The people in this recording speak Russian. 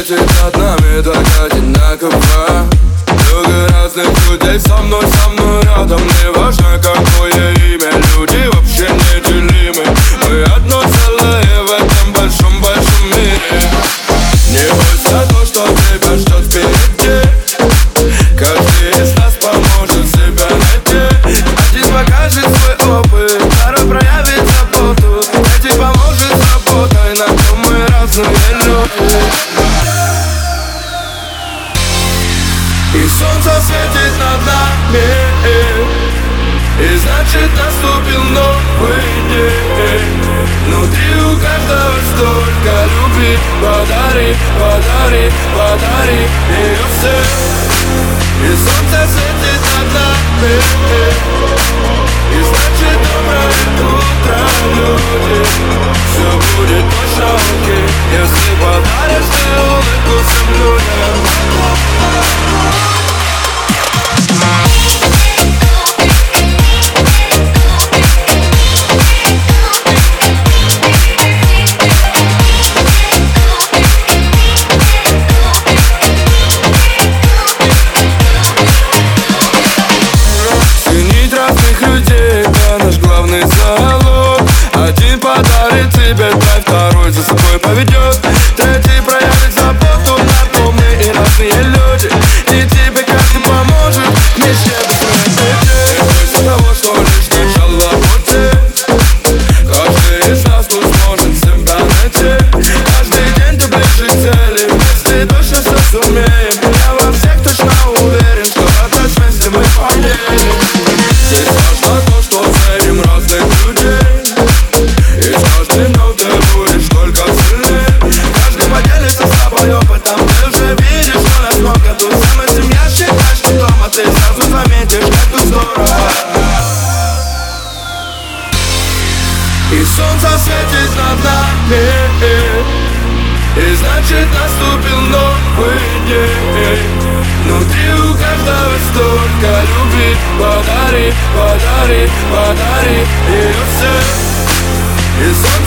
светит над нами так одинаково. Много разных людей со мной рядом. Не важно, какое имя, люди вообще неделимы. Мы одно целое в этом большом мире. Не бойся то, что тебя ждет впереди. Каждый из нас поможет себя найти. Один покажет свой опыт, второй проявит заботу, третий поможет с работой, на то мы разные люди. И солнце светит над нами, и значит наступил новый день. Внутри у каждого столько любви. Подари, подари, подари ее всем. И солнце светит над нами, и значит доброе утро, люди. Все будет точно окей, если подаришь ты улыбку всем людям. Один подарит тебе драйв, второй за собой поведет, третий проявит заботу. Напомни, и разные люди, и тебе каждый поможет. Вместе быстрее людей. Из-за того, что лишь начало пути, каждый из нас тут сможет себя найти. Каждый день ты ближе к цели, вместе точно все сумеем. Я во всех точно уверен, что отдать вместе мы поедем. Здесь важно то, что ценим разных людей. И с каждой нотой будешь только сильнее. Каждый поделится с тобой опытом. Ты уже видишь, что нас много. Тут самая семья, считай, что дома. Ты сразу заметишь, как тут здорово. И солнце светит над нами, и значит наступил новый день. Внутри у каждого столько любви. Подари, подари, подари ее всем. И солнце